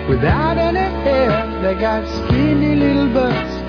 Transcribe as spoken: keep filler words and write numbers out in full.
without any hair. They got skinny little butts